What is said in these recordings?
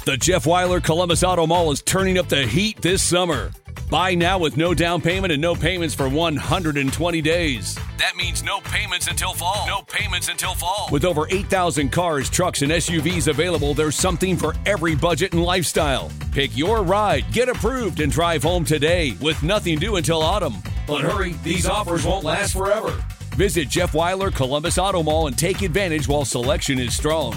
The Jeff Weiler Columbus Auto Mall is turning up the heat this summer. Buy now with no down payment and no payments for 120 days. That means no payments until fall. No payments until fall. With over 8,000 cars, trucks, and SUVs available, there's something for every budget and lifestyle. Pick your ride, get approved, and drive home today with nothing due until autumn. But hurry, these offers won't last forever. Visit Jeff Weiler Columbus Auto Mall and take advantage while selection is strong.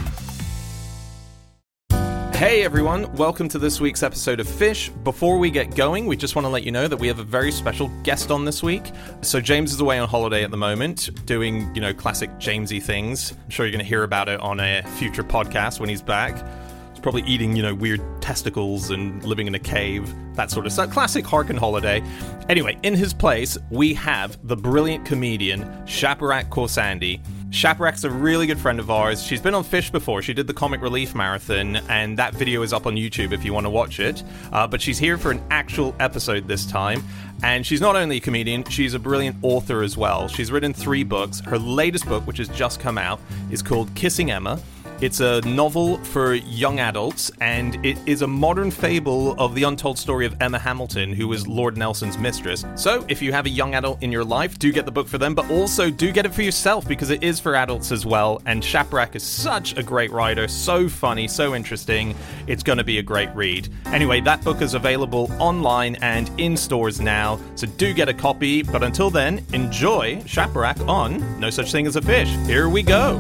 Hey everyone, welcome to this week's episode of Fish. Before we get going, we just want to let you know that we have a very special guest on this week. So James is away on holiday at the moment, doing, classic Jamesy things. I'm sure you're going to hear about it on a future podcast when he's back. He's probably eating, weird testicles and living in a cave, that sort of stuff. Classic Harkin holiday. Anyway, in his place, we have the brilliant comedian Shaparak Khorsandi. Shaparak's a really good friend of ours. She's been on Fish before. She did the Comic Relief Marathon, and that video is up on YouTube if you want to watch it. But she's here for an actual episode this time. And she's not only a comedian, she's a brilliant author as well. She's written 3 books. Her latest book, which has just come out, is called Kissing Emma. It's a novel for young adults, and it is a modern fable of the untold story of Emma Hamilton, who was Lord Nelson's mistress. So, if you have a young adult in your life, do get the book for them, but also do get it for yourself, because it is for adults as well, and Shaparak is such a great writer, so funny, so interesting. It's going to be a great read. Anyway, that book is available online and in stores now, so do get a copy, but until then, enjoy Shaparak on No Such Thing as a Fish. Here we go!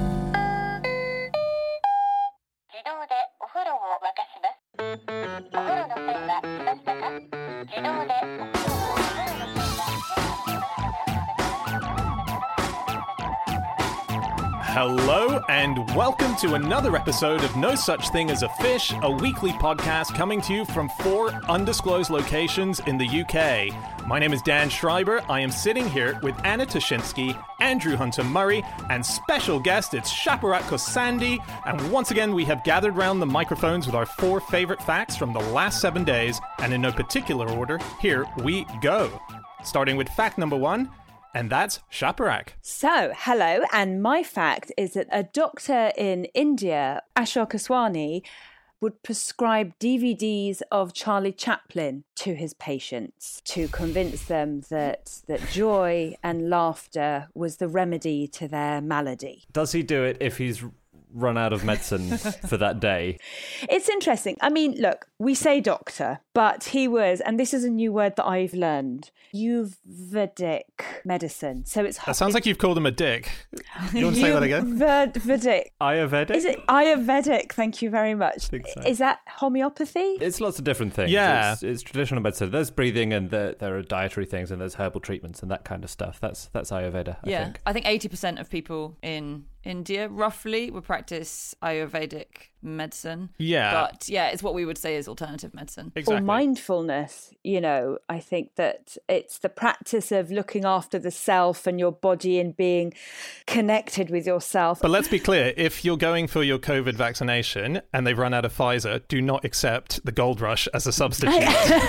Hello and welcome to another episode of No Such Thing as a Fish, a weekly podcast coming to you from 4 undisclosed locations in the UK. My name is Dan Schreiber. I am sitting here with Anna Toshinsky, Andrew Hunter-Murray, and special guest, it's Shaparak Khorsandi. And once again, we have gathered round the microphones with our 4 favorite facts from the last 7 days, and in no particular order, here we go. Starting with fact number 1. And that's Shaparak. So, hello, and my fact is that a doctor in India, Ashok Aswani, would prescribe DVDs of Charlie Chaplin to his patients to convince them that joy and laughter was the remedy to their malady. Does he do it if he's run out of medicine for that day? It's interesting. I mean, look, we say doctor, but he was, and this is a new word that I've learned, Ayurvedic medicine. So it's... That sounds like you've called him a dick. You want to say that again? Ayurvedic. Ayurvedic? Is it Ayurvedic? Thank you very much. I think so. Is that homeopathy? It's lots of different things. Yeah. It's traditional medicine. There's breathing and there are dietary things and there's herbal treatments and that kind of stuff. That's Ayurveda, I think. I think 80% of people in India, roughly, would practice Ayurvedic medicine. Yeah. But it's what we would say is alternative medicine. Exactly. Or mindfulness, I think that it's the practice of looking after the self and your body and being connected with yourself. But let's be clear, if you're going for your COVID vaccination and they've run out of Pfizer, do not accept the Gold Rush as a substitute.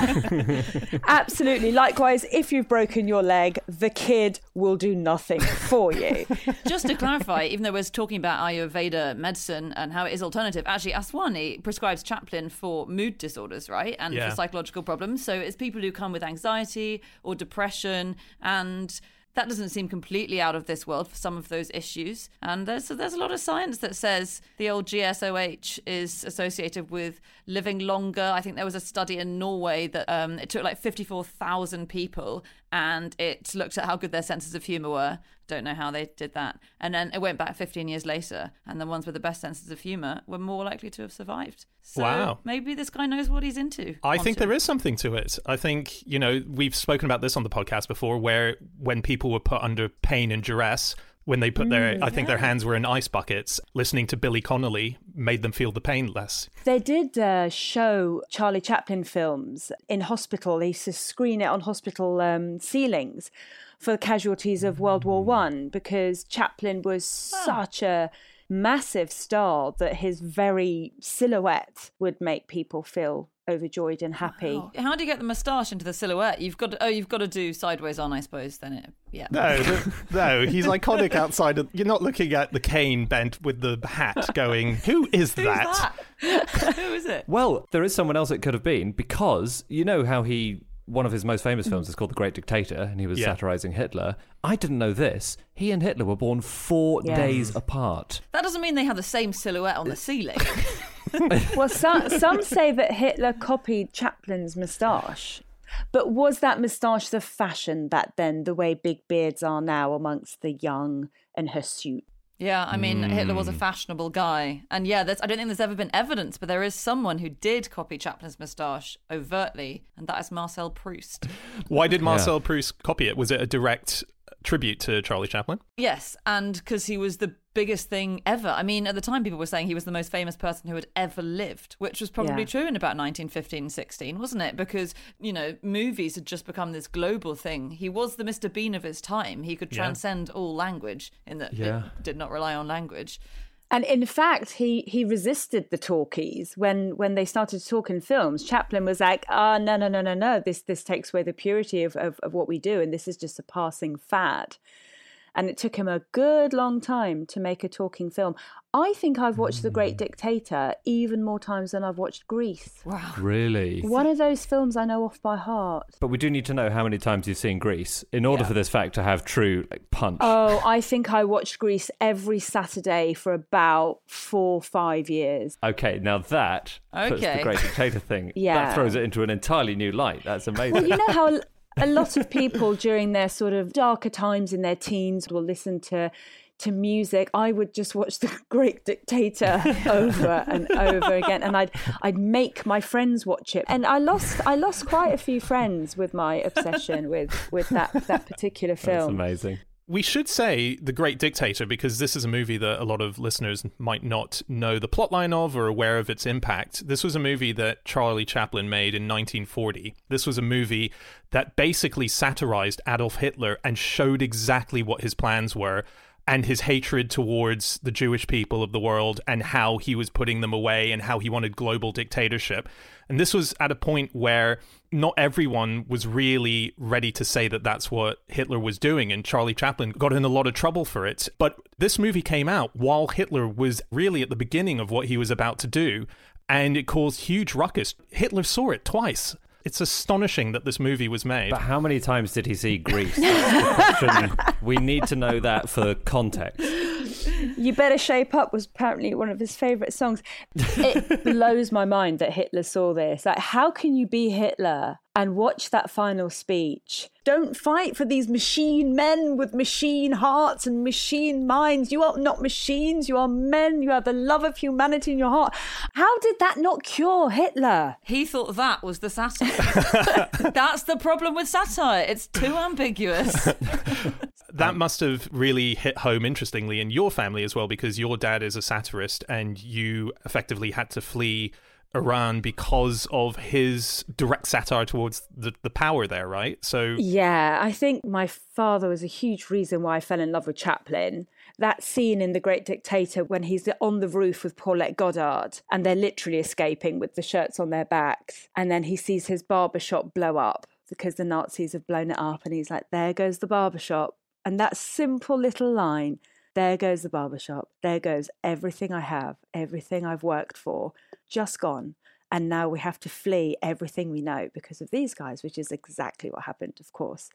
Absolutely. Likewise, if you've broken your leg, the kid will do nothing for you. Just to clarify, even though we're talking about Ayurveda medicine and how it is alternative, actually Aswani prescribes Chaplin for mood disorders, right? And for psychological problems. So it's people who come with anxiety or depression, and that doesn't seem completely out of this world for some of those issues. And there's a lot of science that says the old GSOH is associated with living longer. I think there was a study in Norway that it took like 54,000 people and it looked at how good their senses of humour were. Don't know how they did that. And then it went back 15 years later, and the ones with the best senses of humour were more likely to have survived. So wow. Maybe this guy knows what he's into. I think there is something to it. I think, we've spoken about this on the podcast before, where when people were put under pain and duress, when they put their hands were in ice buckets, listening to Billy Connolly made them feel the pain less. They did show Charlie Chaplin films in hospital. They used to screen it on hospital ceilings for casualties of World War I, because Chaplin was such a massive star that his very silhouette would make people feel overjoyed and happy. Wow. How do you get the moustache into the silhouette? You've got to do sideways on, I suppose. Then No, he's iconic outside of. You're not looking at the cane bent with the hat, going, "Who is that?" Who is it? Well, there is someone else it could have been, because you know how one of his most famous films is called The Great Dictator, and he was satirizing Hitler. I didn't know this. He and Hitler were born 4 days apart. That doesn't mean they have the same silhouette on the ceiling. Well, some say that Hitler copied Chaplin's moustache. But was that moustache the fashion back then, the way big beards are now amongst the young and hirsute? Yeah, I mean, Hitler was a fashionable guy. And I don't think there's ever been evidence, but there is someone who did copy Chaplin's moustache overtly, and that is Marcel Proust. Why did Marcel Proust copy it? Was it a direct tribute to Charlie Chaplin? Yes, and because he was the biggest thing ever. I mean, at the time, people were saying he was the most famous person who had ever lived, which was probably true in about 1915-16, wasn't it? Because, movies had just become this global thing. He was the Mr. Bean of his time. He could transcend all language in that it did not rely on language. And in fact, he resisted the talkies when they started to talk in films. Chaplin was like, no. This takes away the purity of what we do, and this is just a passing fad. And it took him a good long time to make a talking film. I think I've watched The Great Dictator even more times than I've watched Grease. Wow. Really? One of those films I know off by heart. But we do need to know how many times you've seen Grease in order for this fact to have true punch. Oh, I think I watched Grease every Saturday for about 4 or 5 years. Okay, now that puts The Great Dictator thing, that throws it into an entirely new light. That's amazing. Well, you know how a lot of people during their sort of darker times in their teens will listen to music. I would just watch The Great Dictator over and over again, and I'd make my friends watch it. And I lost quite a few friends with my obsession with that particular film. That's amazing. We should say The Great Dictator, because this is a movie that a lot of listeners might not know the plotline of or aware of its impact. This was a movie that Charlie Chaplin made in 1940. This was a movie that basically satirized Adolf Hitler and showed exactly what his plans were and his hatred towards the Jewish people of the world and how he was putting them away and how he wanted global dictatorship. And this was at a point where not everyone was really ready to say that that's what Hitler was doing, and Charlie Chaplin got in a lot of trouble for it. But this movie came out while Hitler was really at the beginning of what he was about to do, and it caused huge ruckus. Hitler saw it twice. It's astonishing that this movie was made. But how many times did he see Grease? That's the question. We need to know that for context. You Better Shape Up was apparently one of his favourite songs. It blows my mind that Hitler saw this. Like, how can you be Hitler and watch that final speech? Don't fight for these machine men with machine hearts and machine minds. You are not machines, you are men. You have the love of humanity in your heart. How did that not cure Hitler? He thought that was the satire. That's the problem with satire. It's too ambiguous. That must have really hit home, interestingly, in your family as well, because your dad is a satirist and you effectively had to flee Iran because of his direct satire towards the power there, right? So yeah, I think my father was a huge reason why I fell in love with Chaplin. That scene in The Great Dictator when he's on the roof with Paulette Goddard and they're literally escaping with the shirts on their backs, and then he sees his barbershop blow up because the Nazis have blown it up, and he's like, there goes the barbershop. And that simple little line, there goes the barbershop, there goes everything I have, everything I've worked for, just gone. And now we have to flee everything we know because of these guys, which is exactly what happened, of course,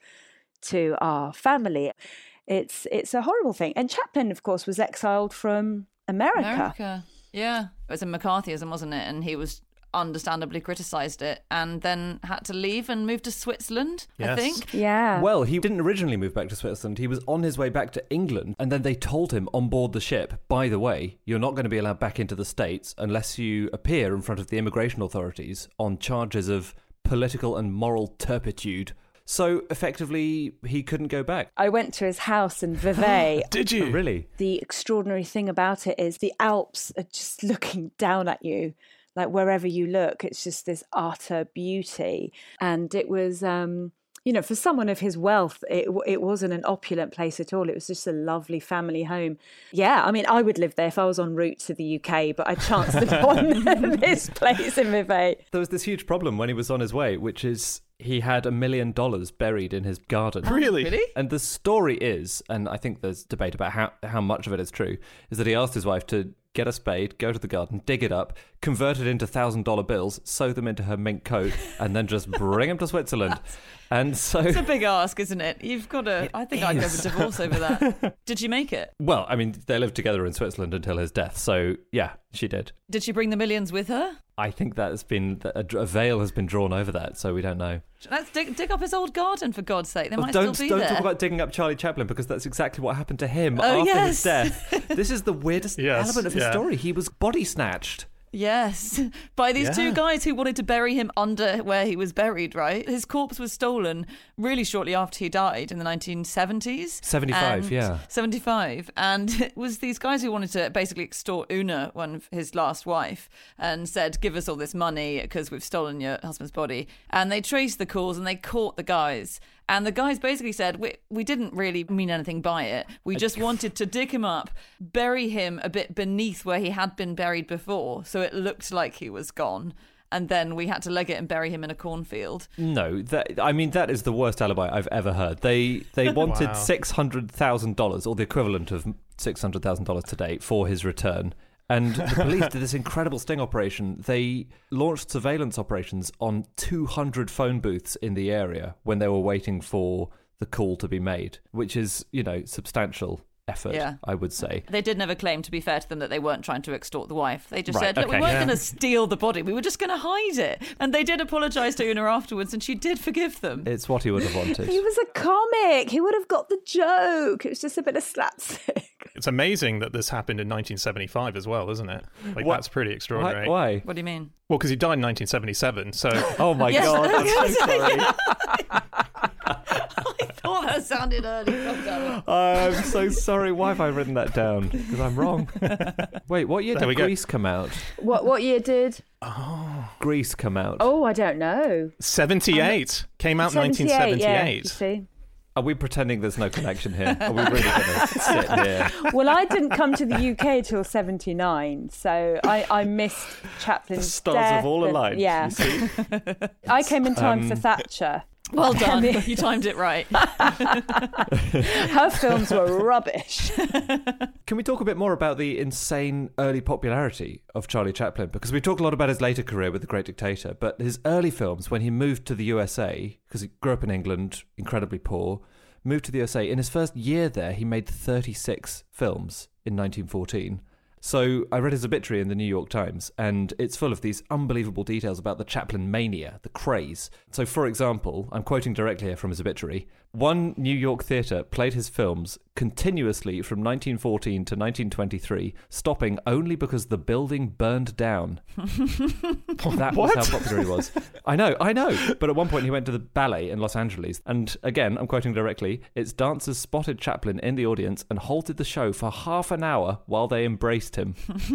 to our family. It's a horrible thing. And Chaplin, of course, was exiled from America. Yeah. It was in McCarthyism, wasn't it? And he was understandably criticised it and then had to leave and move to Switzerland, yes. I think. Yeah. Well, he didn't originally move back to Switzerland. He was on his way back to England, and then they told him on board the ship, by the way, you're not going to be allowed back into the States unless you appear in front of the immigration authorities on charges of political and moral turpitude. So, effectively, he couldn't go back. I went to his house in Vevey. Did you? Oh, really? The extraordinary thing about it is the Alps are just looking down at you. Like, wherever you look, it's just this utter beauty. And it was, for someone of his wealth, it wasn't an opulent place at all. It was just a lovely family home. Yeah, I mean, I would live there if I was en route to the UK, but I chanced upon this place in Vevey. There was this huge problem when he was on his way, which is he had $1 million buried in his garden. Really? And the story is, and I think there's debate about how much of it is true, is that he asked his wife to get a spade, go to the garden, dig it up, convert it into $1,000 bills, sew them into her mink coat, and then just bring them to Switzerland. And so it's a big ask, isn't it? You've got to. I think I'd go for divorce over that. Did she make it? Well, I mean, they lived together in Switzerland until his death, so yeah, she did. Did she bring the millions with her? I think that a veil has been drawn over that, so we don't know. Let's dig up his old garden, for God's sake. They might still be there. Don't talk about digging up Charlie Chaplin, because that's exactly what happened to him after his death. This is the weirdest element of his story. He was body snatched. Yes, by these two guys who wanted to bury him under where he was buried, right? His corpse was stolen really shortly after he died in the 1970s. 75. And it was these guys who wanted to basically extort Una, one of his last wife, and said, give us all this money because we've stolen your husband's body. And they traced the calls and they caught the guys. And the guys basically said, we didn't really mean anything by it. We just wanted to dig him up, bury him a bit beneath where he had been buried before, so it looked like he was gone. And then we had to leg it and bury him in a cornfield. No, that is the worst alibi I've ever heard. They wanted $600,000, or the equivalent of $600,000 today, for his return. And the police did this incredible sting operation. They launched surveillance operations on 200 phone booths in the area when they were waiting for the call to be made, which is, substantial effort, I would say. They did never claim, to be fair to them, that they weren't trying to extort the wife. They just said, look, we weren't going to steal the body. We were just going to hide it. And they did apologise to Una afterwards, and she did forgive them. It's what he would have wanted. He was a comic. He would have got the joke. It was just a bit of slapstick. It's amazing that this happened in 1975 as well, isn't it? That's pretty extraordinary. Why? What do you mean? Well, because he died in 1977, so... Oh my God, I'm so sorry. I thought that sounded early. I'm so sorry. Why have I written that down? Because I'm wrong. Wait, what year did Grease come out? What year did? Grease come out? Oh, I don't know. 78. Came out in 1978. Yeah, you see. Are we pretending there's no connection here? Are we really going to sit here? Well, I didn't come to the UK till 79, so I missed Chaplin's The stars death have all aligned, you see. I came in time for Thatcher. Well done. You timed it right. Her films were rubbish. Can we talk a bit more about the insane early popularity of Charlie Chaplin? Because we talk a lot about his later career with The Great Dictator, but his early films, when he moved to the USA, because he grew up in England, incredibly poor, moved to the USA. In his first year there, he made 36 films in 1914. So I read his obituary in the New York Times, and it's full of these unbelievable details about the Chaplin mania, the craze. So, for example, I'm quoting directly here from his obituary, one New York theatre played his films continuously from 1914 to 1923, stopping only because the building burned down. That was how popular he was. I know. But at one point he went to the ballet in Los Angeles, and again, I'm quoting directly, its dancers spotted Chaplin in the audience and halted the show for half an hour while they embraced him.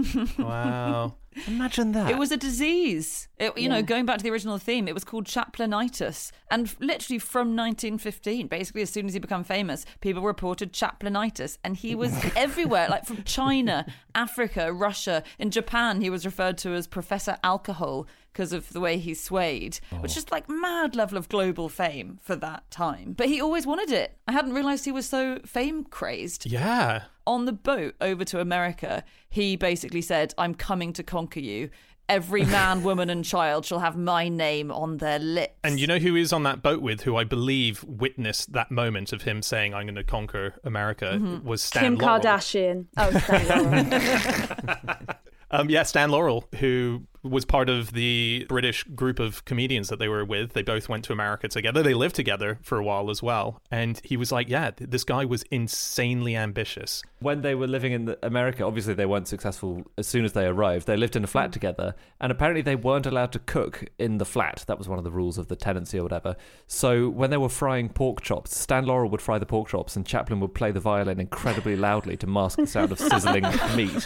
Wow. Imagine that. It was a disease. Going back to the original theme, it was called Chaplinitis. And literally from 1915, basically as soon as he became famous, people reported Chaplinitis. And he was everywhere, like from China, Africa, Russia. In Japan, he was referred to as Professor Alcohol because of the way he swayed, which is like mad level of global fame for that time. But he always wanted it. I hadn't realised he was so fame crazed. Yeah. On the boat over to America, he basically said, I'm coming to conquer you. Every man, woman and child shall have my name on their lips. And you know who he was on that boat with, who I believe witnessed that moment of him saying, I'm going to conquer America, was Stan Laurel. Kim Kardashian. Oh, Stan Laurel. Stan Laurel, who was part of the British group of comedians that they were with. They both went to America together. They lived together for a while as well. And he was like, this guy was insanely ambitious. When they were living in America, obviously they weren't successful as soon as they arrived. They lived in a flat together, and apparently they weren't allowed to cook in the flat. That was one of the rules of the tenancy or whatever. So when they were frying pork chops, Stan Laurel would fry the pork chops and Chaplin would play the violin incredibly loudly to mask the sound of sizzling meat.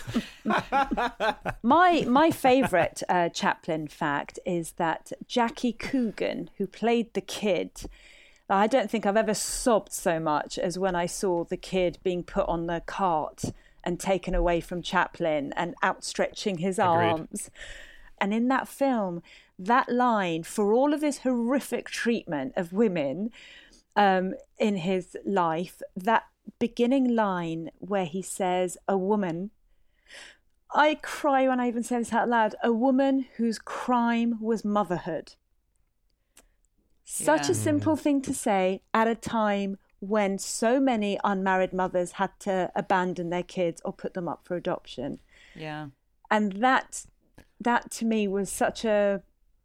My favourite Chaplin fact is that Jackie Coogan, who played the kid, I don't think I've ever sobbed so much as when I saw the kid being put on the cart and taken away from Chaplin and outstretching his arms. And in that film, that line, for all of this horrific treatment of women in his life, that beginning line where he says, a woman, I cry when I even say this out loud, a woman whose crime was motherhood. Such a simple thing to say at a time when so many unmarried mothers had to abandon their kids or put them up for adoption. Yeah. And that to me was such a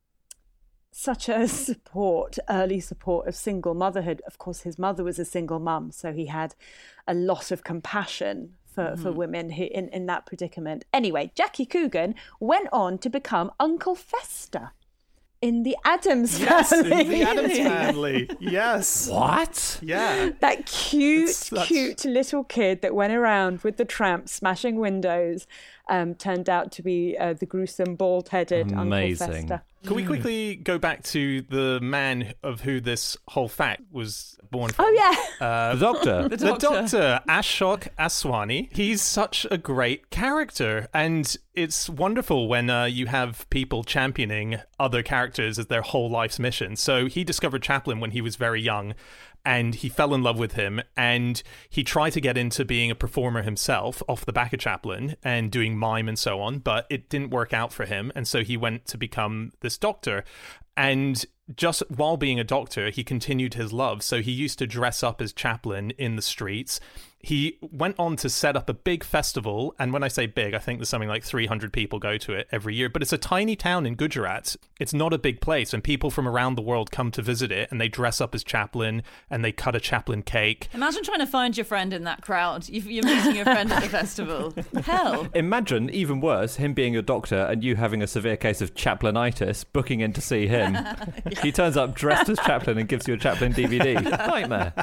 early support of single motherhood. Of course, his mother was a single mum, so he had a lot of compassion for women who in that predicament. Anyway, Jackie Coogan went on to become Uncle Fester in the Addams Family. Yes, in the Addams Family. Yes. What? Yeah. That cute little kid that went around with the tramp smashing windows turned out to be the gruesome, bald-headed Uncle Fester. Can we quickly go back to the man of who this whole fact was born from? Oh, yeah. The Doctor. The Doctor, Ashok Aswani. He's such a great character, and it's wonderful when you have people championing other characters as their whole life's mission. So he discovered Chaplin when he was very young, and he fell in love with him, and he tried to get into being a performer himself off the back of Chaplin and doing mime and so on, but it didn't work out for him, and so he went to become this doctor. And just while being a doctor, he continued his love, so he used to dress up as Chaplin in the streets. He went on to set up a big festival, and when I say big, I think there's something like 300 people go to it every year, but it's a tiny town in Gujarat. It's not a big place, and people from around the world come to visit it, and they dress up as Chaplin, and they cut a Chaplin cake. Imagine trying to find your friend in that crowd. You're meeting your friend at the festival. Hell. Imagine, even worse, him being a doctor and you having a severe case of Chaplinitis, booking in to see him. He turns up dressed as Chaplin and gives you a Chaplin DVD. Nightmare.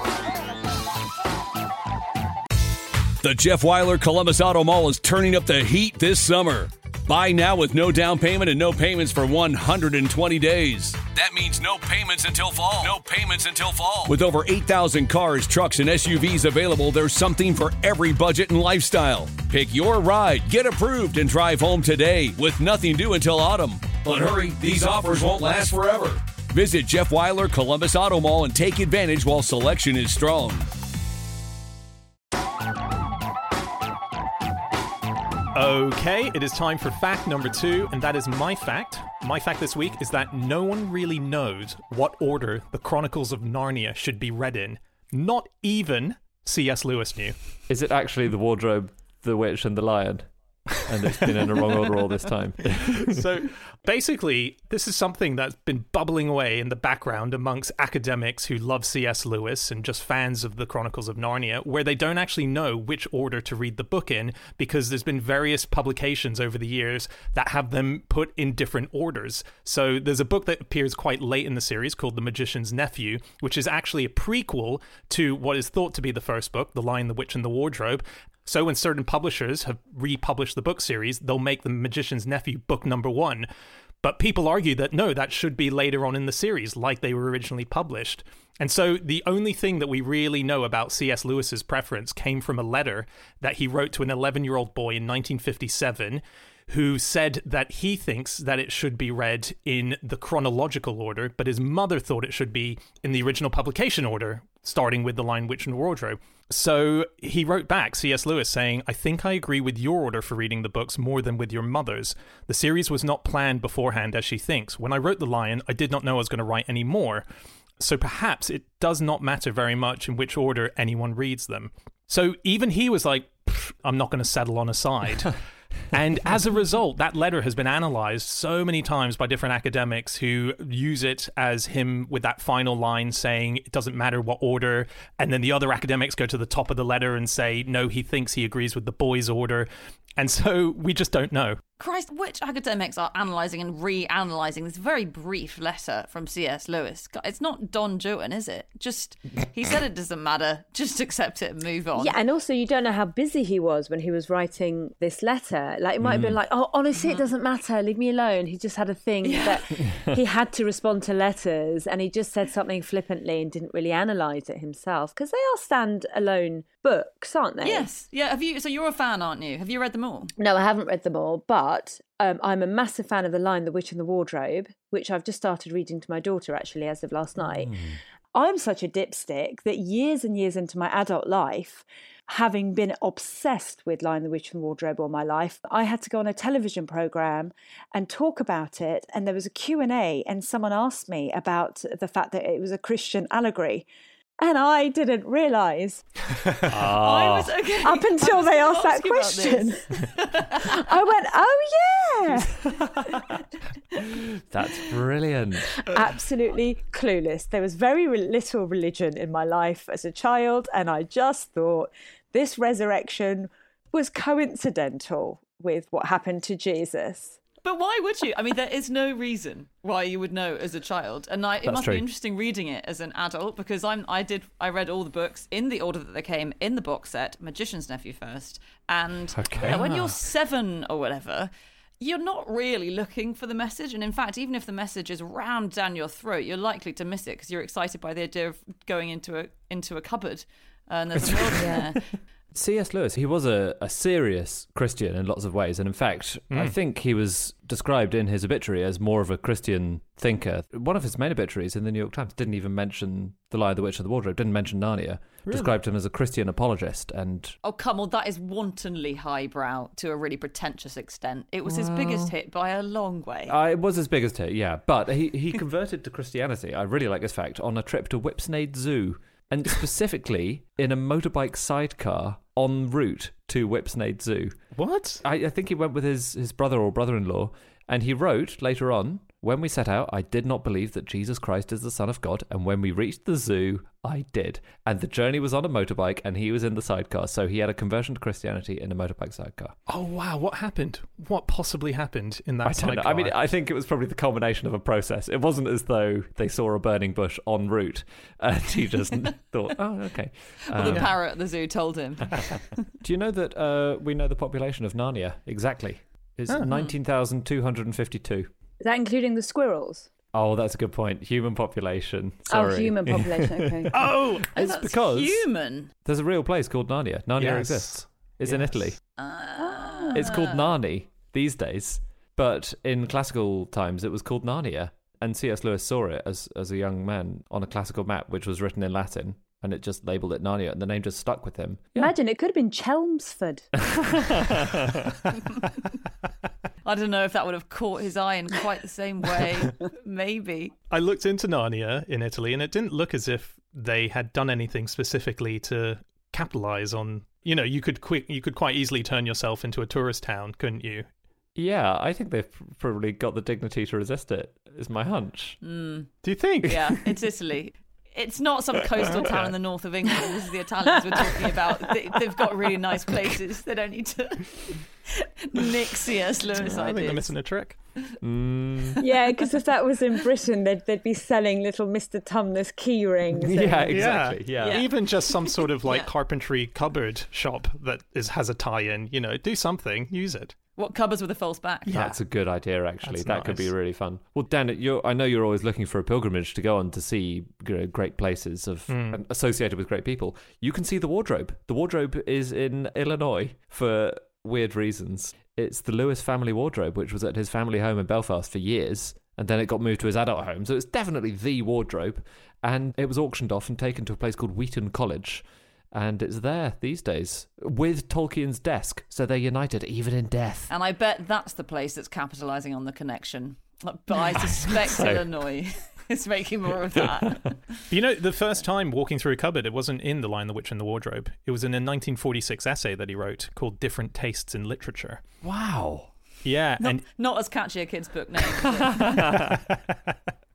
The Jeff Weiler Columbus Auto Mall is turning up the heat this summer. Buy now with no down payment and no payments for 120 days. That means no payments until fall. No payments until fall. With over 8,000 cars, trucks, and SUVs available, there's something for every budget and lifestyle. Pick your ride, get approved, and drive home today with nothing due until autumn. But hurry, these offers won't last forever. Visit Jeff Weiler Columbus Auto Mall and take advantage while selection is strong. Okay, it is time for fact number 2, and that is my fact. My fact this week is that no one really knows what order the Chronicles of Narnia should be read in. Not even C.S. Lewis knew. Is it actually The Wardrobe, The Witch, and The Lion? And it's been in the wrong order all this time. So basically, this is something that's been bubbling away in the background amongst academics who love C.S. Lewis and just fans of the Chronicles of Narnia, where they don't actually know which order to read the book in, because there's been various publications over the years that have them put in different orders. So there's a book that appears quite late in the series called The Magician's Nephew, which is actually a prequel to what is thought to be the first book, The Lion, the Witch, and the Wardrobe. So when certain publishers have republished the book series, they'll make The Magician's Nephew book number 1. But people argue that no, that should be later on in the series, like they were originally published. And so the only thing that we really know about C.S. Lewis's preference came from a letter that he wrote to an 11-year-old boy in 1957, who said that he thinks that it should be read in the chronological order, but his mother thought it should be in the original publication order, starting with The Lion, Witch, and the Wardrobe. So he wrote back, C.S. Lewis, saying, "I think I agree with your order for reading the books more than with your mother's. The series was not planned beforehand, as she thinks. When I wrote The Lion, I did not know I was going to write any more. So perhaps it does not matter very much in which order anyone reads them." So even he was like, I'm not going to settle on a side. And as a result, that letter has been analysed so many times by different academics who use it as him with that final line saying it doesn't matter what order. And then the other academics go to the top of the letter and say, no, he thinks he agrees with the boy's order. And so we just don't know. Christ, which academics are analysing and reanalyzing this very brief letter from C.S. Lewis? It's not Don Juan, is it? Just, he said it doesn't matter. Just accept it and move on. Yeah, and also you don't know how busy he was when he was writing this letter. Like, it might have been like, oh, honestly, it doesn't matter. Leave me alone. He just had a thing that he had to respond to letters, and he just said something flippantly and didn't really analyse it himself, because they are stand-alone books, aren't they? Yes. Yeah. So you're a fan, aren't you? Have you read them all? No, I haven't read them all, but I'm a massive fan of The Lion, the Witch and the Wardrobe, which I've just started reading to my daughter, actually, as of last night. I'm such a dipstick that years and years into my adult life, having been obsessed with Lion, the Witch and the Wardrobe all my life, I had to go on a television programme and talk about it. And there was a Q&A, and someone asked me about the fact that it was a Christian allegory. And I didn't realise. I was okay. Up until they asked that question. I went, oh, yeah. That's brilliant. Absolutely clueless. There was very little religion in my life as a child, and I just thought this resurrection was coincidental with what happened to Jesus. But why would you? I mean, there is no reason why you would know as a child. And it must be interesting reading it as an adult, because I read all the books in the order that they came in the box set, Magician's Nephew first. And when you're 7 or whatever, you're not really looking for the message. And in fact, even if the message is rammed down your throat, you're likely to miss it because you're excited by the idea of going into a cupboard and there's a world in there. C.S. Lewis, he was a serious Christian in lots of ways. And in fact, I think he was described in his obituary as more of a Christian thinker. One of his main obituaries in the New York Times didn't even mention The Lion, the Witch and the Wardrobe, didn't mention Narnia, described him as a Christian apologist. And oh, come on, that is wantonly highbrow to a really pretentious extent. It was his biggest hit by a long way. It was his biggest hit, yeah. But he converted to Christianity, I really like this fact, on a trip to Whipsnade Zoo. And specifically in a motorbike sidecar en route to Whipsnade Zoo. What? I think he went with his brother or brother-in-law, and he wrote later on, "When we set out, I did not believe that Jesus Christ is the Son of God, and when we reached the zoo, I did." And the journey was on a motorbike, and he was in the sidecar, so he had a conversion to Christianity in a motorbike sidecar. Oh, wow. What happened? What possibly happened in that sidecar? I don't know. I mean, I think it was probably the culmination of a process. It wasn't as though they saw a burning bush en route, and he just thought, oh, okay. Well, the parrot at the zoo told him. Do you know that we know the population of Narnia exactly? It's 19,252. Is that including the squirrels? Oh, that's a good point. Human population. Sorry. Oh, human population, okay. Oh! It's because human. There's a real place called Narnia. Narnia exists. It's in Italy. It's called Narni these days, but in classical times it was called Narnia. And C.S. Lewis saw it as a young man on a classical map, which was written in Latin, and it just labelled it Narnia, and the name just stuck with him. Yeah. Imagine, it could have been Chelmsford. I don't know if that would have caught his eye in quite the same way. Maybe. I looked into Narnia in Italy, and it didn't look as if they had done anything specifically to capitalise on... You know, you could quite easily turn yourself into a tourist town, couldn't you? Yeah, I think they've probably got the dignity to resist it, is my hunch. Do you think? Yeah, it's Italy. It's not some coastal town in the north of England. This is the Italians we're talking about. They've got really nice places. They don't need to nick C.S. Lewis ideas. I think they're missing a trick. Yeah, because if that was in Britain, they'd be selling little Mr. Tumnus key rings. Yeah, exactly. Yeah. Even just some sort of carpentry cupboard shop that has a tie-in. You know, do something. Use it. What, cupboards with a false back? Yeah. That's a good idea, actually. That's that nice. Could be really fun. Well, Dan, I know you're always looking for a pilgrimage to go on to see great places associated with great people. You can see the Wardrobe. The Wardrobe is in Illinois for weird reasons. It's the Lewis family wardrobe, which was at his family home in Belfast for years, and then it got moved to his adult home. So it's definitely the wardrobe, and it was auctioned off and taken to a place called Wheaton College. And it's there these days with Tolkien's desk. So they're united even in death. And I bet that's the place that's capitalising on the connection. But I suspect Illinois is making more of that. You know, the first time walking through a cupboard, it wasn't in The Lion, the Witch and the Wardrobe. It was in a 1946 essay that he wrote called Different Tastes in Literature. Wow. Yeah. Not as catchy a kid's book name.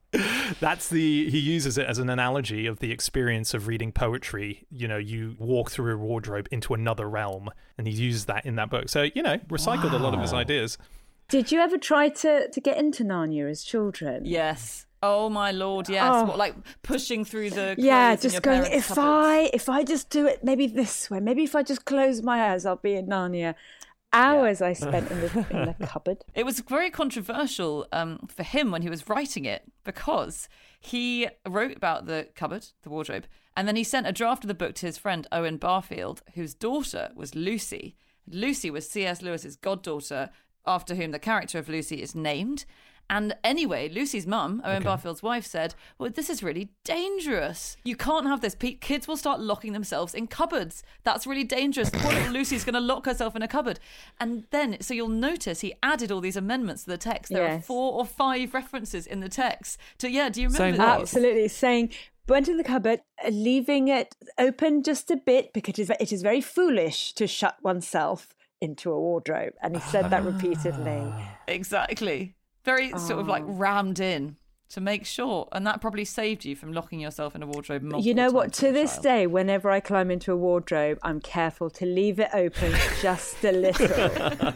He uses it as an analogy of the experience of reading poetry. You walk through a wardrobe into another realm, and he uses that in that book. So, recycled a lot of his ideas. Did you ever try to get into Narnia as children? Yes. Oh my lord, yes. Oh. What, like pushing through the just going, if I just do it maybe this way, maybe if I just close my eyes, I'll be in Narnia. Hours I spent in the cupboard. It was very controversial for him when he was writing it, because he wrote about the cupboard, the wardrobe, and then he sent a draft of the book to his friend Owen Barfield, whose daughter was Lucy. Lucy was C.S. Lewis's goddaughter, after whom the character of Lucy is named. And anyway, Lucy's mum, Owen Barfield's wife, said, well, this is really dangerous. You can't have this. Kids will start locking themselves in cupboards. That's really dangerous. Poor little Lucy's going to lock herself in a cupboard. And then, so you'll notice he added all these amendments to the text. There are 4 or 5 references in the text to, do you remember that? Absolutely. Saying, went in the cupboard, leaving it open just a bit, because it is very foolish to shut oneself into a wardrobe. And he said that repeatedly. Exactly. Very sort of like rammed in to make sure. And that probably saved you from locking yourself in a wardrobe multiple times. You know what? To this day, whenever I climb into a wardrobe, I'm careful to leave it open just a little.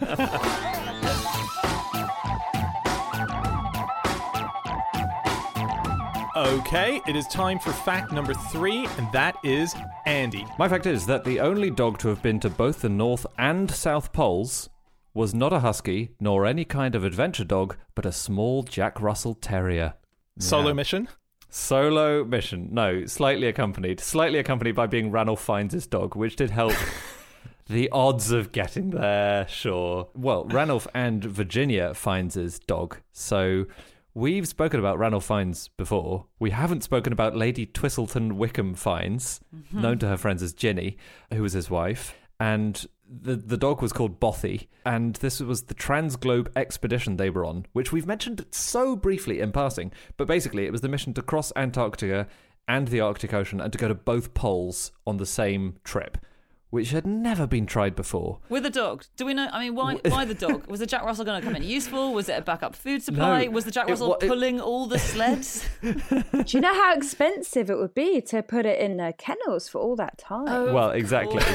Okay, it is time for fact number 3, and that is Andy. My fact is that the only dog to have been to both the North and South Poles was not a husky, nor any kind of adventure dog, but a small Jack Russell Terrier. Solo mission? Solo mission. No, slightly accompanied by being Ranulph Fiennes' dog, which did help the odds of getting there, sure. Well, Ranulph and Virginia Fiennes' dog. So we've spoken about Ranulph Fiennes before. We haven't spoken about Lady Twistleton Wickham Fiennes, known to her friends as Ginny, who was his wife. And the dog was called Bothy, and this was the Transglobe expedition they were on, which we've mentioned so briefly in passing. But basically, it was the mission to cross Antarctica and the Arctic Ocean and to go to both poles on the same trip, which had never been tried before. With a dog. Do we know? I mean, why the dog? Was the Jack Russell going to come in useful? Was it a backup food supply? No, was the Jack Russell pulling all the sleds? Do you know how expensive it would be to put it in kennels for all that time? Oh, well, exactly.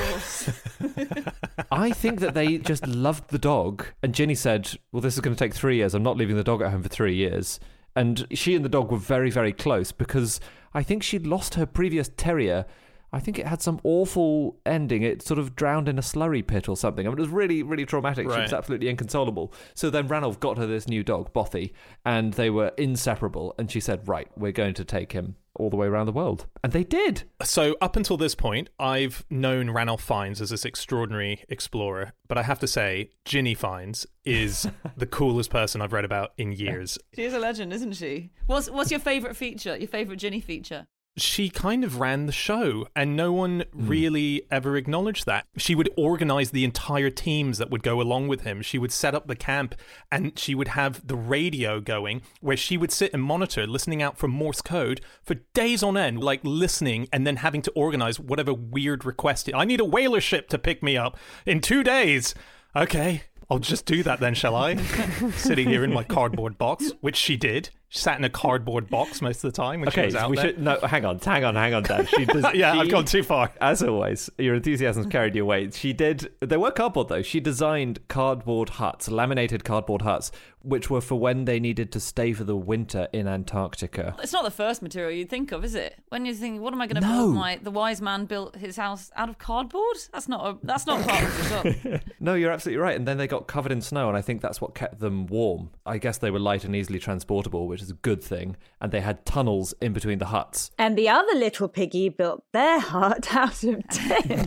I think that they just loved the dog. And Ginny said, well, this is going to take 3 years. I'm not leaving the dog at home for 3 years. And she and the dog were very, very close because I think she'd lost her previous terrier. I think it had some awful ending. It sort of drowned in a slurry pit or something. I mean, it was really, really traumatic. Right. She was absolutely inconsolable. So then Ranulph got her this new dog, Bothy, and they were inseparable. And she said, right, we're going to take him all the way around the world. And they did. So up until this point, I've known Ranulph Fiennes as this extraordinary explorer. But I have to say, Ginny Fiennes is the coolest person I've read about in years. She is a legend, isn't she? What's your favourite feature, your favourite Ginny feature? She kind of ran the show, and no one really ever acknowledged that. She would organize the entire teams that would go along with him. She would set up the camp, and she would have the radio going, where she would sit and monitor, listening out for Morse code for days on end, like listening and then having to organize whatever weird request. I need a whaler ship to pick me up in 2 days. Okay, I'll just do that then, shall I? Sitting here in my cardboard box, which she did. She sat in a cardboard box most of the time when she was out there. No, hang on, Dan. I've gone too far. As always, your enthusiasm's carried you away. There were cardboard though. She designed cardboard huts, laminated cardboard huts, which were for when they needed to stay for the winter in Antarctica. It's not the first material you'd think of, is it? When you think, what am I going to build? The wise man built his house out of cardboard? That's not part of the job. No, you're absolutely right. And then they got covered in snow, and I think that's what kept them warm. I guess they were light and easily transportable, which is a good thing. And they had tunnels in between the huts. And the other little piggy built their hut out of tin.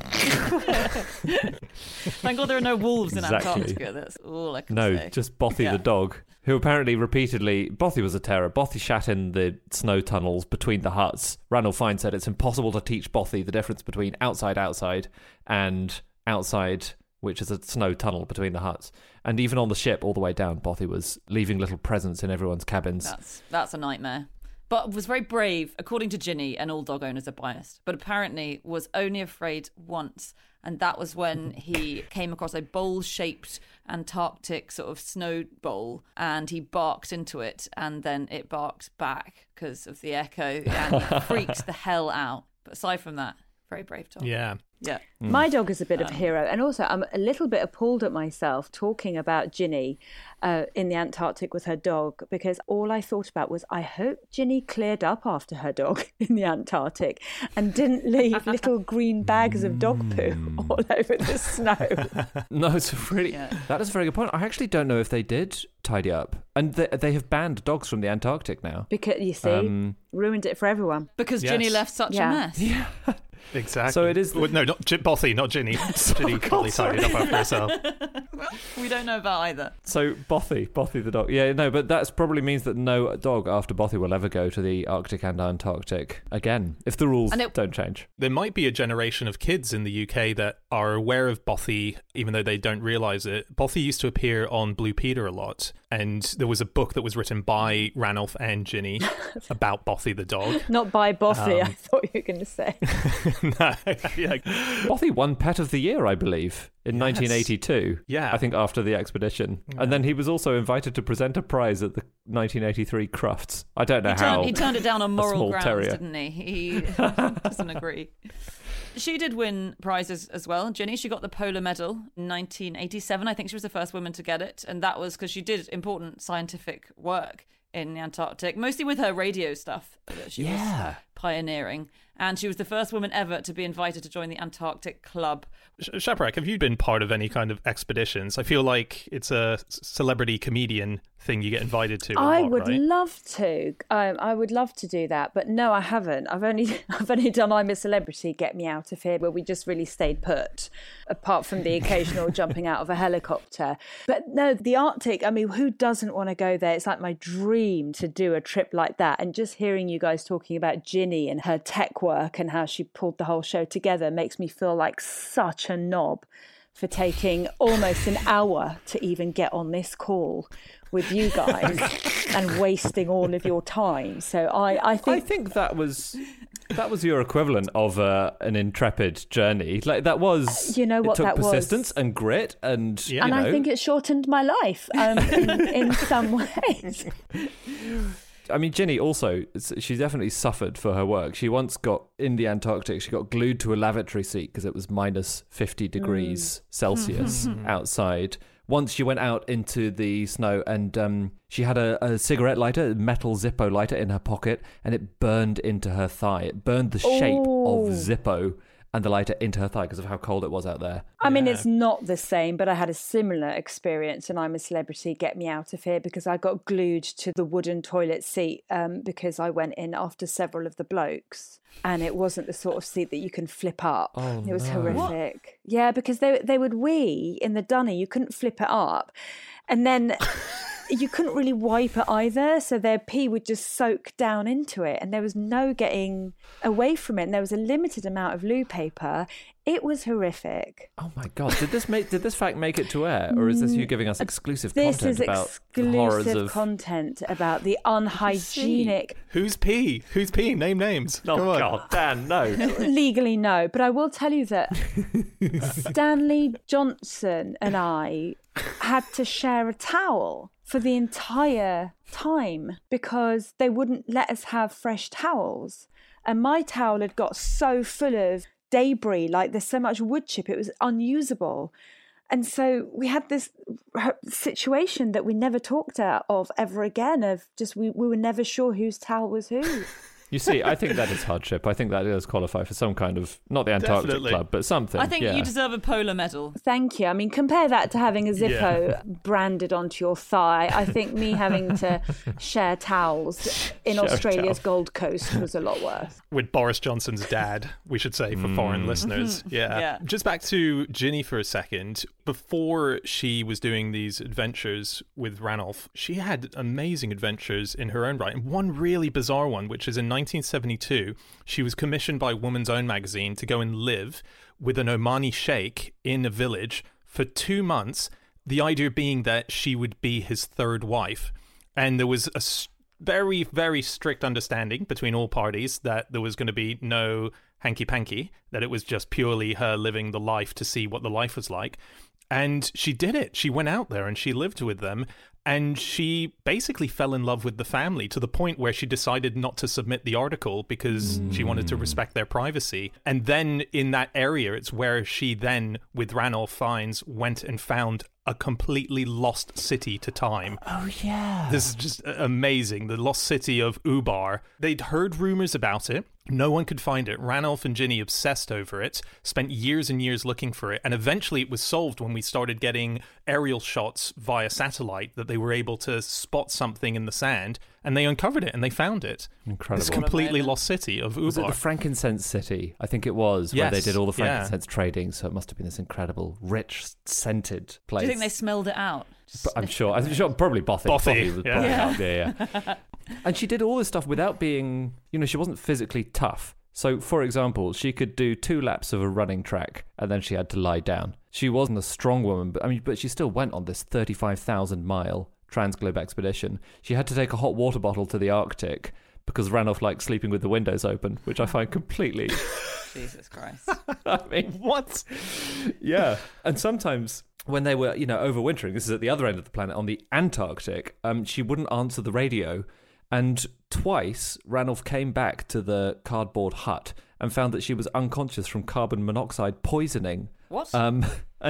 Thank God there are no wolves in Antarctica. That's all I can say. No, just Bothy the dog, who apparently repeatedly... Bothy was a terror. Bothy shat in the snow tunnels between the huts. Ranulph Fiennes said it's impossible to teach Bothy the difference between outside and outside, which is a snow tunnel between the huts. And even on the ship all the way down, Bothy was leaving little presents in everyone's cabins. That's a nightmare. but was very brave, according to Ginny, and all dog owners are biased, but apparently was only afraid once. And that was when he came across a bowl-shaped Antarctic sort of snow bowl, and he barked into it, and then it barked back because of the echo, and he freaked the hell out. But aside from that, very brave dog. Yeah. Yeah. My dog is a bit of a hero. And also, I'm a little bit appalled at myself talking about Ginny in the Antarctic with her dog, because all I thought about was, I hope Ginny cleared up after her dog in the Antarctic and didn't leave little green bags of dog poo all over the snow. No, it's that is a very good point. I actually don't know if they did tidy up. And they have banned dogs from the Antarctic now. Because, you see, ruined it for everyone. Because Ginny left such a mess. Yeah. Exactly. So it is. No, not Bothy, not Ginny. Ginny probably tidied up after herself. We don't know about either. So Bothy the dog. Yeah, no, but that probably means that no dog after Bothy will ever go to the Arctic and Antarctic again, if the rules don't change. There might be a generation of kids in the UK that are aware of Bothy, even though they don't realise it. Bothy used to appear on Blue Peter a lot, and there was a book that was written by Ranulph and Ginny about Bothy the dog. Not by Bothy, I thought you were going to say. No, yeah. Bothy won Pet of the Year, I believe, in 1982. Yeah. I think after the expedition. Yeah. And then he was also invited to present a prize at the 1983 Crufts. I don't know how. He turned it down on moral grounds, terrier. didn't he? He doesn't agree. She did win prizes as well. Ginny, she got the Polar Medal in 1987. I think she was the first woman to get it. And that was because she did important scientific work in the Antarctic, mostly with her radio stuff that she was pioneering. And she was the first woman ever to be invited to join the Antarctic Club. Shaparak, have you been part of any kind of expeditions? I feel like it's a celebrity comedian thing you get invited to. I would love to. I would love to do that, but no, I haven't. I've only done I'm a Celebrity, Get Me Out of Here, where we just really stayed put, apart from the occasional jumping out of a helicopter. But no, the Arctic, I mean, who doesn't want to go there? It's like my dream to do a trip like that. And just hearing you guys talking about Ginny and her tech work and how she pulled the whole show together makes me feel like such a knob for taking almost an hour to even get on this call with you guys and wasting all of your time. So I think that was your equivalent of an intrepid journey. Like that was, you know what, it took that persistence was. And grit and Yeah. And I think it shortened my life in some ways. I mean, Ginny also, she definitely suffered for her work. She once got in the Antarctic, she got glued to a lavatory seat because it was minus 50 degrees Celsius outside. Once she went out into the snow and she had a cigarette lighter, a metal Zippo lighter in her pocket, and it burned into her thigh. It burned the shape of Zippo and the lighter into her thigh because of how cold it was out there. I mean, it's not the same, but I had a similar experience and I'm a Celebrity, Get Me Out of Here, because I got glued to the wooden toilet seat because I went in after several of the blokes. And it wasn't the sort of seat that you can flip up. Oh, it was no. horrific. What? Yeah, because they would wee in the dunny. You couldn't flip it up. And then you couldn't really wipe it either. So their pee would just soak down into it. And there was no getting away from it. And there was a limited amount of loo paper. It was horrific. Oh my God! Did this fact make it to air, or is this you giving us exclusive this content is about the horrors exclusive of content about the unhygienic? Who's pee? Who's peeing? Name names. Oh Come on. God, Dan, no. Legally, no. But I will tell you that Stanley Johnson and I had to share a towel for the entire time because they wouldn't let us have fresh towels. And my towel had got so full of debris, like there's so much wood chip, it was unusable. And so we had this situation that we never talked of ever again, of just we were never sure whose towel was who. You see, I think that is hardship. I think that does qualify for some kind of, not the Antarctic Definitely. Club, but something. I think yeah. you deserve a Polar Medal. Thank you. I mean, compare that to having a Zippo branded onto your thigh. I think me having to share towels in Australia's Gold Coast was a lot worse. With Boris Johnson's dad, we should say, for foreign listeners. Yeah. Just back to Ginny for a second. Before she was doing these adventures with Ranulph, she had amazing adventures in her own right. And one really bizarre one, which is in 1972, she was commissioned by Woman's Own magazine to go and live with an Omani sheikh in a village for 2 months, the idea being that she would be his third wife. And there was a very, very strict understanding between all parties that there was going to be no hanky-panky, that it was just purely her living the life to see what the life was like. And she did it. She went out there and she lived with them. And she basically fell in love with the family to the point where she decided not to submit the article because she wanted to respect their privacy. And then in that area, it's where she then, with Ranulph Fiennes, went and found a completely lost city to time. Oh, yeah. This is just amazing. The lost city of Ubar. They'd heard rumors about it. No one could find it. Ranulph and Ginny obsessed over it, spent years and years looking for it, and eventually it was solved when we started getting aerial shots via satellite that they were able to spot something in the sand, and they uncovered it and they found it. Incredible. This completely lost city of Ubar. Was it the frankincense city? I think it was, yes, where they did all the frankincense trading, so it must have been this incredible, rich, scented place. Do you think they smelled it out? I'm sure probably Bothy. Bothy, was yeah. probably out. Yeah. And she did all this stuff without being, she wasn't physically tough. So, for example, she could do 2 laps of a running track and then she had to lie down. She wasn't a strong woman, but she still went on this 35,000-mile transglobe expedition. She had to take a hot water bottle to the Arctic because Ranulph liked sleeping with the windows open, which I find completely... Jesus Christ. I mean, what? Yeah. And sometimes when they were, overwintering, this is at the other end of the planet, on the Antarctic, she wouldn't answer the radio. And twice, Ranulph came back to the cardboard hut and found that she was unconscious from carbon monoxide poisoning. What? And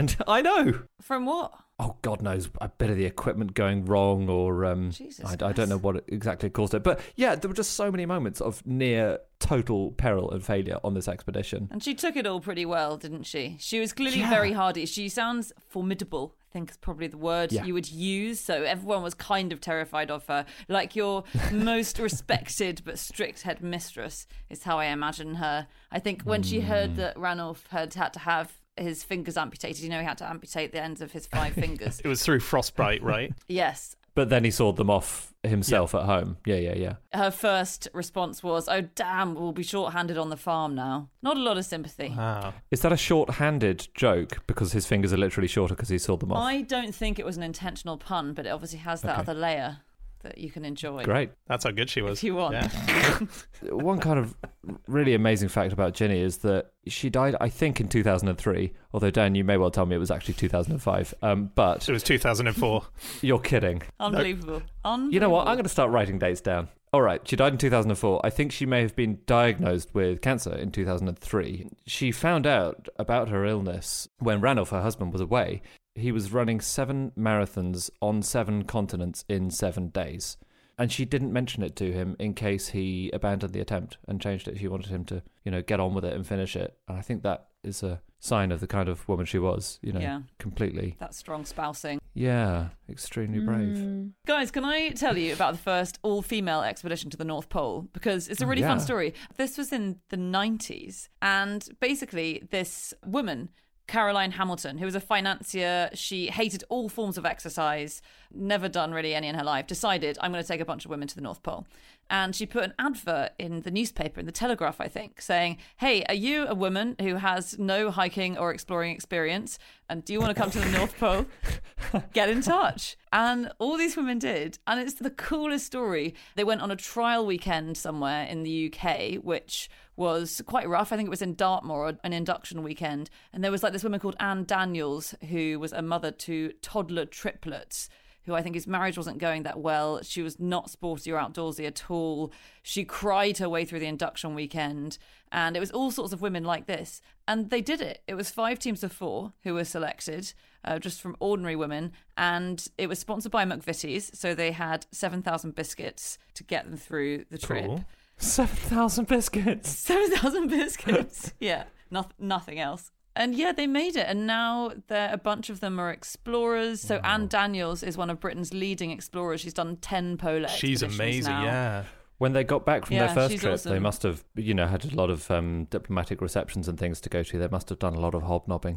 I know. From what? Oh, God knows, a bit of the equipment going wrong or I don't know what exactly caused it. But yeah, there were just so many moments of near total peril and failure on this expedition. And she took it all pretty well, didn't she? She was clearly very hardy. She sounds formidable, I think is probably the word you would use. So everyone was kind of terrified of her. Like your most respected but strict headmistress is how I imagine her. I think when she heard that Ranulph had to have his fingers amputated, he had to amputate the ends of his 5 fingers. It was through frostbite, right? Yes. But then he sawed them off himself at home. Yeah. Her first response was, "Oh, damn, we'll be short-handed on the farm now." Not a lot of sympathy. Wow. Is that a short-handed joke because his fingers are literally shorter because he sawed them off? I don't think it was an intentional pun, but it obviously has that other layer that you can enjoy. Great. That's how good she was. If you want. Yeah. One kind of really amazing fact about Ginny is that she died, I think, in 2003. Although, Dan, you may well tell me it was actually 2005. But it was 2004. You're kidding. Unbelievable. You know what? I'm going to start writing dates down. All right, she died in 2004. I think she may have been diagnosed with cancer in 2003. She found out about her illness when Ranulph, her husband, was away. He was running 7 marathons on 7 continents in 7 days. And she didn't mention it to him in case he abandoned the attempt and changed it. She wanted him to, get on with it and finish it. And I think that is a sign of the kind of woman she was, completely. That strong spousing. Yeah, extremely brave. Guys, can I tell you about the first all-female expedition to the North Pole? Because it's a really fun story. This was in the 90s. And basically, this woman, Caroline Hamilton, who was a financier, she hated all forms of exercise, never done really any in her life, decided, I'm going to take a bunch of women to the North Pole. And she put an advert in the newspaper, in the Telegraph, I think, saying, hey, are you a woman who has no hiking or exploring experience? And do you want to come to the North Pole? Get in touch. And all these women did. And it's the coolest story. They went on a trial weekend somewhere in the UK, which was quite rough. I think it was in Dartmoor, an induction weekend. And there was this woman called Anne Daniels, who was a mother to toddler triplets, who I think his marriage wasn't going that well. She was not sporty or outdoorsy at all. She cried her way through the induction weekend. And it was all sorts of women like this. And they did it. It was 5 teams of 4 who were selected, just from ordinary women. And it was sponsored by McVitie's. So they had 7,000 biscuits to get them through the trip. Cool. 7,000 biscuits. 7,000 biscuits. Yeah, nothing else. And yeah, they made it. And now a bunch of them are explorers. So Anne Daniels is one of Britain's leading explorers. She's done 10 polar expeditions. She's amazing, now. Yeah. When they got back from their first trip, awesome. They must have, had a lot of diplomatic receptions and things to go to. They must have done a lot of hobnobbing.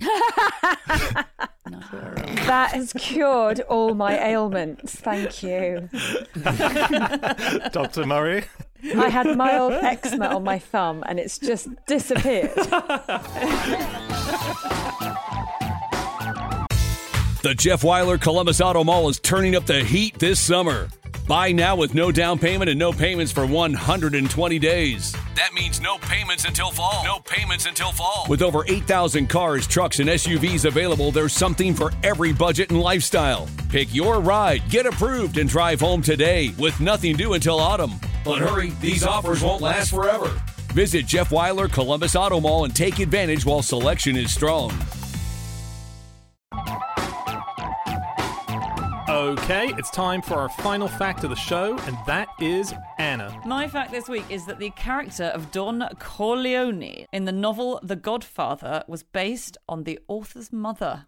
That has cured all my ailments. Thank you. Dr. Murray? I had mild eczema on my thumb and it's just disappeared. The Jeff Weiler Columbus Auto Mall is turning up the heat this summer. Buy now with no down payment and no payments for 120 days. That means no payments until fall. No payments until fall. With over 8,000 cars, trucks, and SUVs available, there's something for every budget and lifestyle. Pick your ride, get approved, and drive home today with nothing due until autumn. But hurry, these offers won't last forever. Visit Jeff Weiler Columbus Auto Mall and take advantage while selection is strong. Okay, it's time for our final fact of the show, and that is Anna. My fact this week is that the character of Don Corleone in the novel The Godfather was based on the author's mother.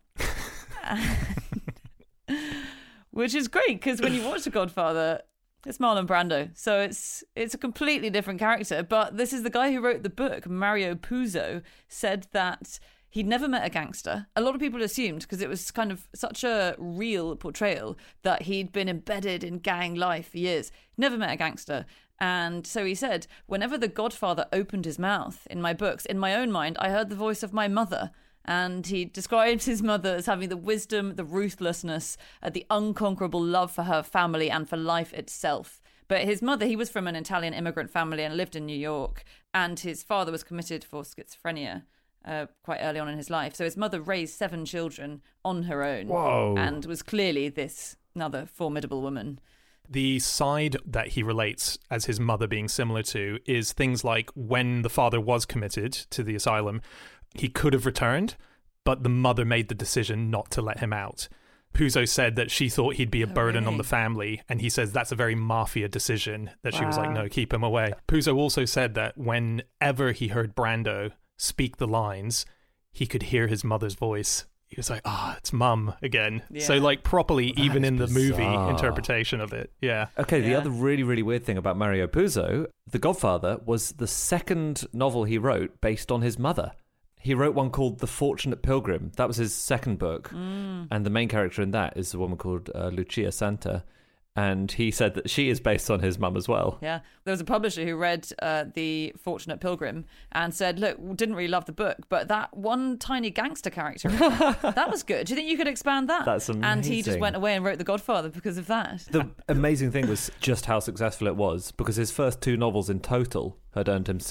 Which is great, because when you watch The Godfather, it's Marlon Brando. So it's a completely different character. But this is the guy who wrote the book, Mario Puzo, said that he'd never met a gangster. A lot of people assumed, because it was kind of such a real portrayal, that he'd been embedded in gang life for years. Never met a gangster. And so he said, whenever the Godfather opened his mouth in my books, in my own mind, I heard the voice of my mother. And he described his mother as having the wisdom, the ruthlessness, the unconquerable love for her family and for life itself. But his mother, he was from an Italian immigrant family and lived in New York. And his father was committed for schizophrenia quite early on in his life. So his mother raised 7 children on her own. Whoa. And was clearly this another formidable woman. The side that he relates as his mother being similar to is things like when the father was committed to the asylum, he could have returned, but the mother made the decision not to let him out. Puzo said that she thought he'd be a burden on the family, and he says that's a very mafia decision, that she was like, no, keep him away. Puzo also said that whenever he heard Brando speak the lines, he could hear his mother's voice. He was like, it's mum again. Yeah. So like properly, that even in the movie interpretation of it. Yeah. Okay, the other really, really weird thing about Mario Puzo, The Godfather was the second novel he wrote based on his mother. He wrote one called The Fortunate Pilgrim. That was his second book. And the main character in that is a woman called Lucia Santa. And he said that she is based on his mum as well. Yeah. There was a publisher who read The Fortunate Pilgrim and said, look, didn't really love the book, but that one tiny gangster character, that was good. Do you think you could expand that? That's amazing. And he just went away and wrote The Godfather because of that. The amazing thing was just how successful it was, because his first 2 novels in total had earned him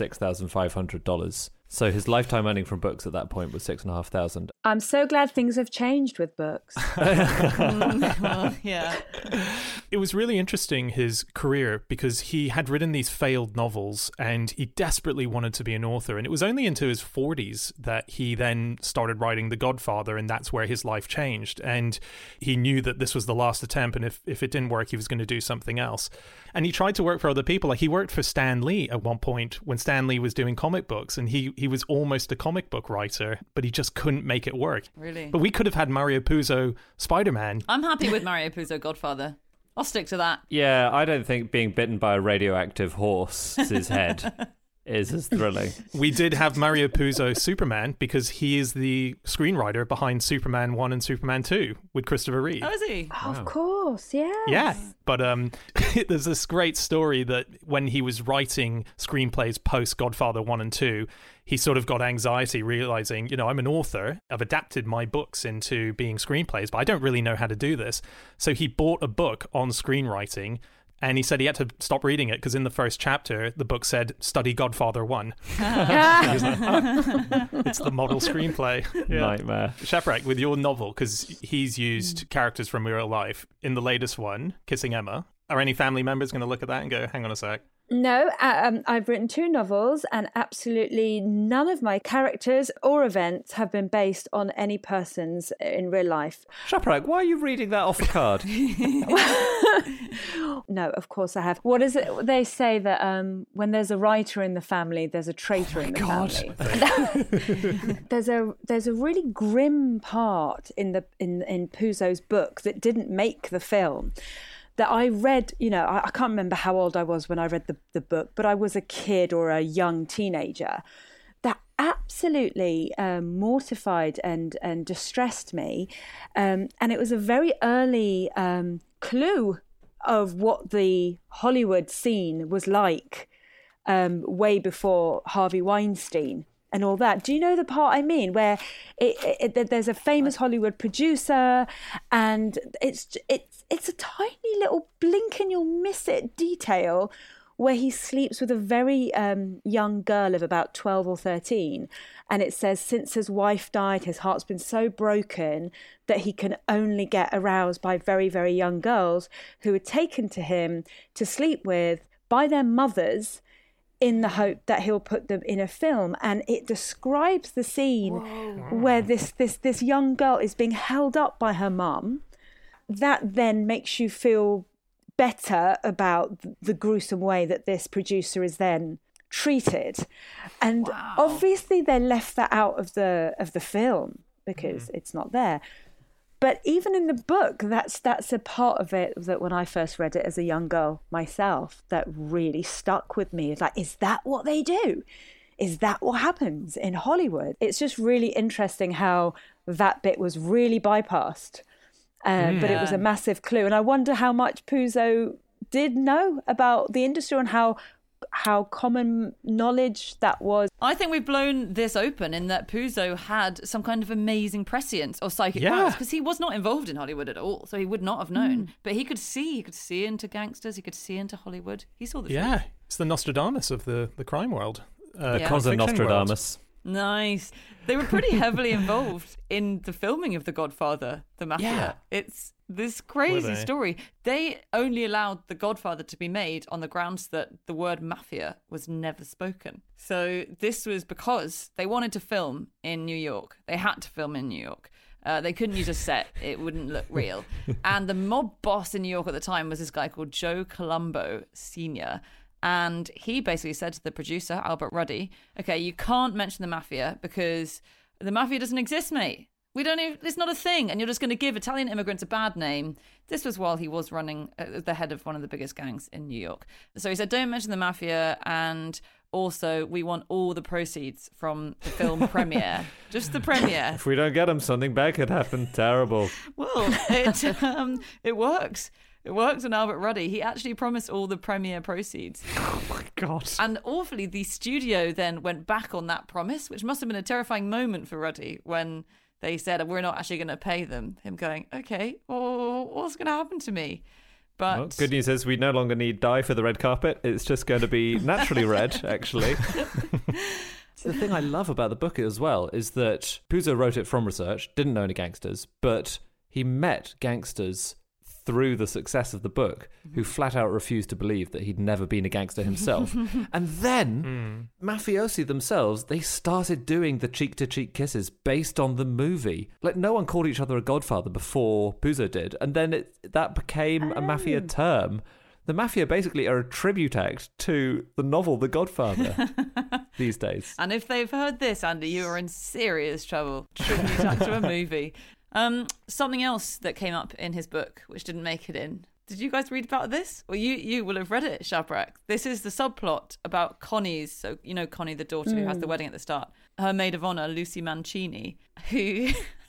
$6,500. So his lifetime earning from books at that point was $6,500. I'm so glad things have changed with books. Yeah. It was really interesting, his career, because he had written these failed novels and he desperately wanted to be an author. And it was only into his 40s that he then started writing The Godfather, and that's where his life changed. And he knew that this was the last attempt, and if it didn't work, he was going to do something else. And he tried to work for other people. Like he worked for Stan Lee at one point when Stan Lee was doing comic books, and he was almost a comic book writer, but he just couldn't make it work. Really? But we could have had Mario Puzo Spider-Man. I'm happy with Mario Puzo Godfather. I'll stick to that. Yeah, I don't think being bitten by a radioactive horse's head is as thrilling. We did have Mario Puzo Superman because he is the screenwriter behind Superman 1 and Superman 2 with Christopher Reeve. Oh, is he? Oh, of course, yeah. Yeah, but there's this great story that when he was writing screenplays post Godfather 1 and 2, he sort of got anxiety realizing, I'm an author. I've adapted my books into being screenplays, but I don't really know how to do this. So he bought a book on screenwriting, and he said he had to stop reading it because in the first chapter, the book said, study Godfather 1. He was like, it's the model screenplay. Yeah. Nightmare. Sheprak, with your novel, because he's used characters from real life, in the latest one, Kissing Emma, are any family members going to look at that and go, hang on a sec? No, I've written 2 novels, and absolutely none of my characters or events have been based on any persons in real life. Sheprak, why are you reading that off a card? No, of course I have. What is it? They say that when there's a writer in the family, there's a traitor in the family. There's a really grim part in Puzo's book that didn't make the film, that I read. I can't remember how old I was when I read the book, but I was a kid or a young teenager. That absolutely mortified and distressed me. And it was a very early clue of what the Hollywood scene was like way before Harvey Weinstein and all that. Do you know the part I mean, where there's a famous Hollywood producer, and it's it's a tiny little blink and you'll miss it detail where he sleeps with a very young girl of about 12 or 13. And it says, since his wife died, his heart's been so broken that he can only get aroused by very, very young girls who are taken to him to sleep with by their mothers in the hope that he'll put them in a film. And it describes the scene where this young girl is being held up by her mum. That then makes you feel better about the gruesome way that this producer is then treated. And obviously they left that out of the film because it's not there. But even in the book, that's a part of it that when I first read it as a young girl myself, that really stuck with me. It's like, is that what they do? Is that what happens in Hollywood? It's just really interesting how that bit was really bypassed. But it was a massive clue. And I wonder how much Puzo did know about the industry and how common knowledge that was. I think we've blown this open in that Puzo had some kind of amazing prescience or psychic powers, because he was not involved in Hollywood at all, so he would not have known. But he could see into gangsters, he could see into Hollywood. He saw the truth. It's the Nostradamus of the crime world. Cousin Nostradamus. Nice. They were pretty heavily involved in the filming of The Godfather, the Mafia. Yeah. It's this crazy story. They only allowed The Godfather to be made on the grounds that the word mafia was never spoken. So this was because they wanted to film in New York. They had to film in New York. They couldn't use a set. It wouldn't look real. And the mob boss in New York at the time was this guy called Joe Colombo Sr., and he basically said to the producer, Albert Ruddy, okay, you can't mention the mafia because the mafia doesn't exist, mate. It's not a thing. And you're just going to give Italian immigrants a bad name. This was while he was running the head of one of the biggest gangs in New York. So he said, don't mention the mafia. And also, we want all the proceeds from the film premiere. Just the premiere. If we don't get him, something bad could happen. Terrible. Well, it works. It worked on Albert Ruddy. He actually promised all the premiere proceeds. Oh my God. And awfully, the studio then went back on that promise, which must have been a terrifying moment for Ruddy when they said, we're not actually going to pay them. Him going, okay, well, what's going to happen to me? But well, good news is we no longer need dye for the red carpet. It's just going to be naturally red, actually. The thing I love about the book as well is that Puzo wrote it from research, didn't know any gangsters, but he met gangsters through the success of the book who flat out refused to believe that he'd never been a gangster himself. And then mafiosi themselves, they started doing the cheek-to-cheek kisses based on the movie. Like, no one called each other a godfather before Puzo did, and then that became a mafia term. The mafia basically are a tribute act to the novel The Godfather these days. And if they've heard this, Andy, you are in serious trouble. Tribute act to a movie. Something else that came up in his book, which didn't make it in. Did you guys read about this? Well, you will have read it, Shabrack. This is the subplot about Connie's, so you know Connie, the daughter who has the wedding at the start. Her maid of honour, Lucy Mancini, who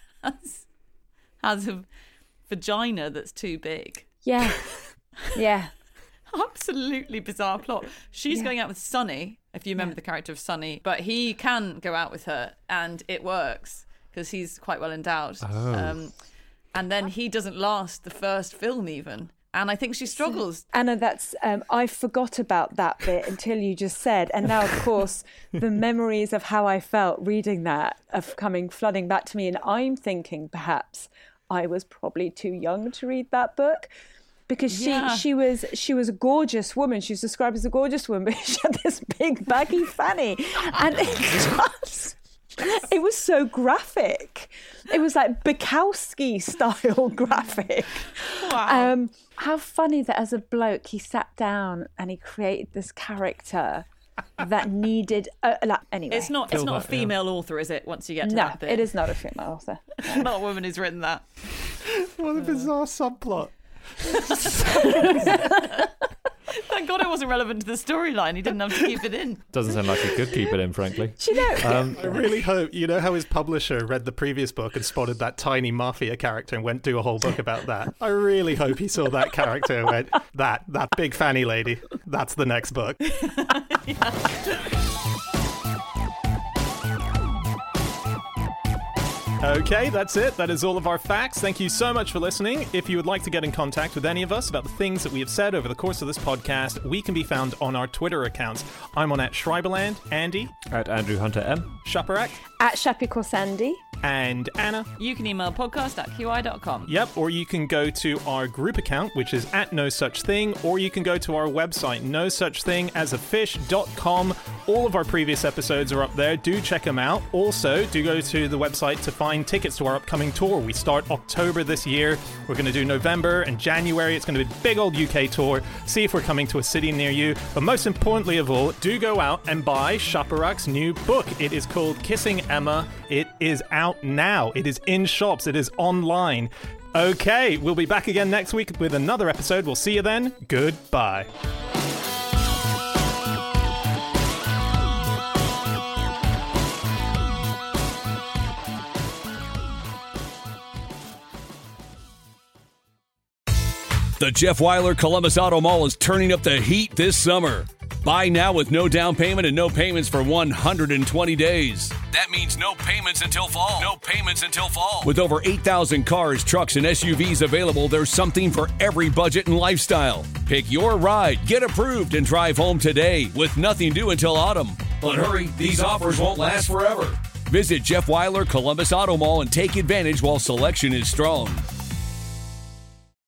has a vagina that's too big. Yeah. Yeah. Absolutely bizarre plot. She's going out with Sonny, if you remember the character of Sonny, but he can go out with her and it works. Because he's quite well endowed. And then he doesn't last the first film even. And I think she struggles. Anna, that's I forgot about that bit until you just said. And now, of course, the memories of how I felt reading that are flooding back to me. And I'm thinking perhaps I was probably too young to read that book. Because she was a gorgeous woman. She was described as a gorgeous woman, but she had this big baggy fanny. And it was so graphic. It was like Bukowski style graphic. Wow. How funny that as a bloke he sat down and he created this character that needed anyway. It's not a female author, is it? Once you get to that bit, it is not a female author. Not a woman who's written that. What a bizarre subplot. Thank God it wasn't relevant to the storyline. He didn't have to keep it in. Doesn't sound like he could keep it in, frankly. Do you know? I really hope, you know how his publisher read the previous book and spotted that tiny mafia character and went do a whole book about that. I really hope he saw that character and went, that big fanny lady, that's the next book. Okay, that's it. That is all of our facts. Thank you so much for listening. If you would like to get in contact with any of us about the things that we have said over the course of this podcast, we can be found on our Twitter accounts. I'm on @Schreiberland, Andy At Andrew Hunter M. Shaparak, @ShappyCorsandy. and Anna. You can email podcast@qi.com. Yep, or you can go to our group account, which is @NoSuchThing, or you can go to our website, nosuchthingasafish.com. All of our previous episodes are up there. Do check them out. Also, do go to the website to find tickets to our upcoming tour. We start October this year. We're going to do November and January. It's going to be a big old UK tour. See if we're coming to a city near you. But most importantly of all, do go out and buy Shaparak's new book. It is called Kissing Emma. It is out now. It is in shops. It is online. Okay, we'll be back again next week with another episode. We'll see you then. Goodbye. The Jeff Weiler Columbus Auto Mall is turning up the heat this summer. Buy now with no down payment and no payments for 120 days. That means no payments until fall. No payments until fall. With over 8,000 cars, trucks, and SUVs available, there's something for every budget and lifestyle. Pick your ride, get approved, and drive home today with nothing due until autumn. But hurry, these offers won't last forever. Visit Jeff Weiler Columbus Auto Mall and take advantage while selection is strong.